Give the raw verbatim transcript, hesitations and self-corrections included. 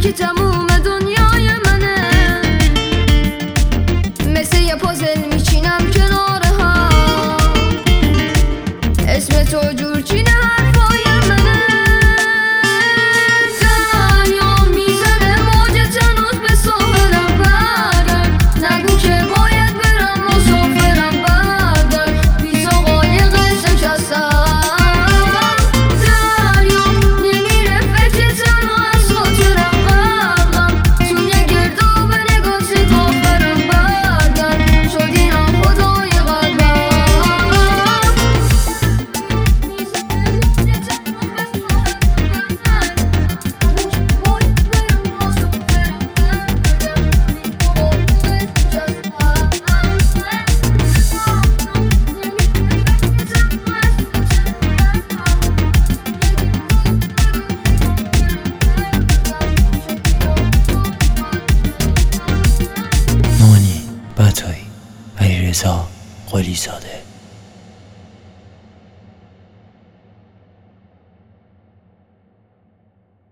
یکی تموم دنیای منه، مثل یه پازل میچینم کنار هم، اسم تو جور چینه حرفای منه. دریا میزنه موج تنوز به ساحلم برگرد، نگو که باید برم مسافرم برگرد، پیزا قایق شکستم. دریا نمیره فکر تنها از خاطرم غرقم، توی گرداب نگات کافرم برگرد، شدی ناخدای قلبم. مانی بطایی علیرضا قلی زاده.